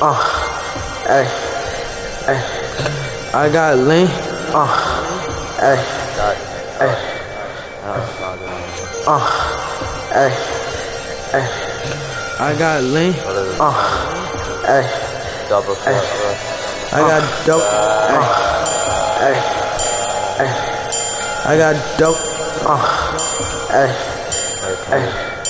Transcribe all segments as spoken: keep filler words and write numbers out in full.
uh, ay, ay. I got lean, uh, ay, ay, uh, ay, ay. I got lean, uh, ay, Double ay. I got dope, uh, ay, ay. I got dope, uh, ay, ay,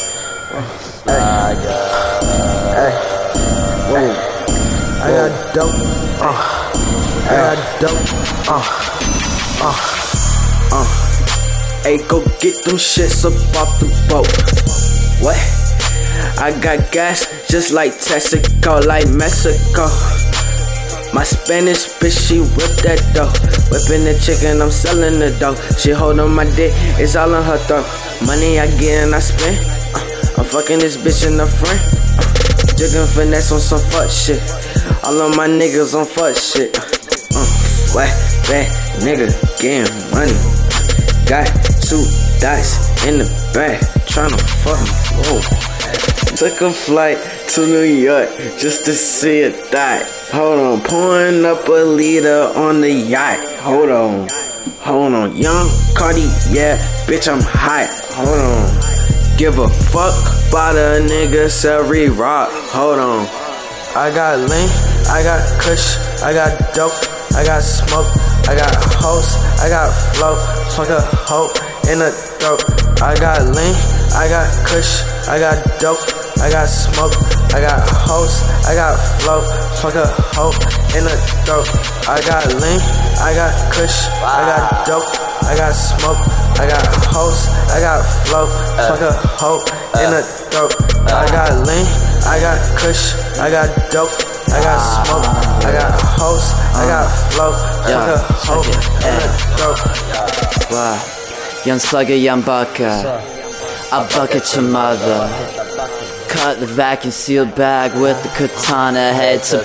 ay, ay. Whoa. I got dope, uh, I got dope, uh, uh, uh. Hey, go get them shits up off the boat. What? I got gas just like Texaco, like Mexico. My Spanish bitch, she whip that dough. Whipping the chicken, I'm selling the dough. She holding my dick, it's all on her throat. Money I get and I spend. Uh, I'm fucking this bitch in the front. Uh, Jigging finesse on some fuck shit. All of my niggas on fuck shit. Uh, what? Bad nigga getting money. Got two dice in the bag, tryna fuck me. Whoa. Took a flight to New York just to see it die. Hold on, pouring up a liter on the yacht. Hold on, hold on, young Cardi, yeah, bitch, I'm hot. Hold on, give a fuck about a nigga Surrey rock. Hold on, I got lean, I got kush, I got dope, I got smoke, I got hoes, I got flow, fuck a hoe in the throat. I got lean, I got kush, I got dope, I got smoke, I got hoes, I got flow, fuck a hoe in the throat. I got lean, I got kush, I got dope, I got smoke, I got hoes, I got flow, fuck a hoe in the throat. I got lean, I got kush, I got dope, I got smoke, I got hoes, I got flow, fuck a hoe in the throat. Wow, young slugger, young bucker, I bucket your mother. Cut the vacuum sealed bag with the katana, head to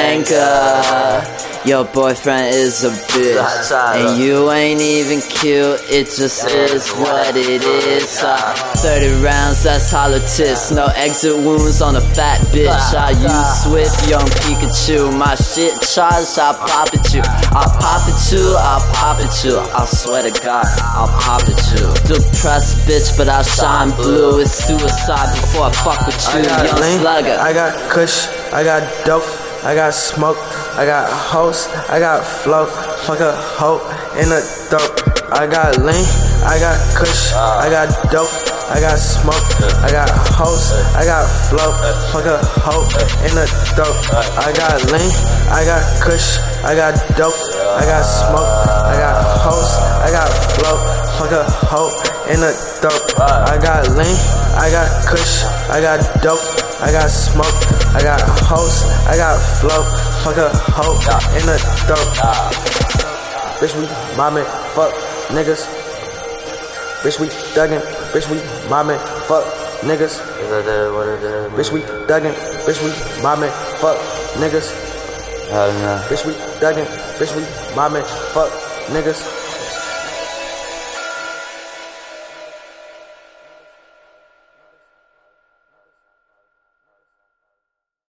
Panga. Your boyfriend is a bitch, and you ain't even cute, it just is what it is. uh, thirty rounds, that's hollow tips, no exit wounds on a fat bitch. I use Swift, young Pikachu, my shit charged, I'll pop it you. I'll pop it you, I'll pop it you, I swear to God, I'll pop it you. Depressed bitch, but I shine blue, it's suicide before I fuck with you, young lean, slugger. I got kush, I got dope, I got smoke, I got hoes, I got flow, fuck a hoe in the throat. I got lean, I got kush, I got dope, I got smoke, I got hoes, I got flow, fuck a hoe in the throat. I got lean, I got kush, I got dope, I got smoke, I got hoes, I got flow, fuck a hoe in the throat. I got lean, I got kush, I got dope, I got smoke, I got hoes, I got flow, fuck a hoe in the throat. Bitch, we mobbing, fuck niggas. Bitch, we thuggin', bitch, we mobbing, fuck niggas. Bitch, we thuggin', bitch, we mobbing, fuck niggas. Bitch, we thuggin', bitch, we mobbing, fuck niggas.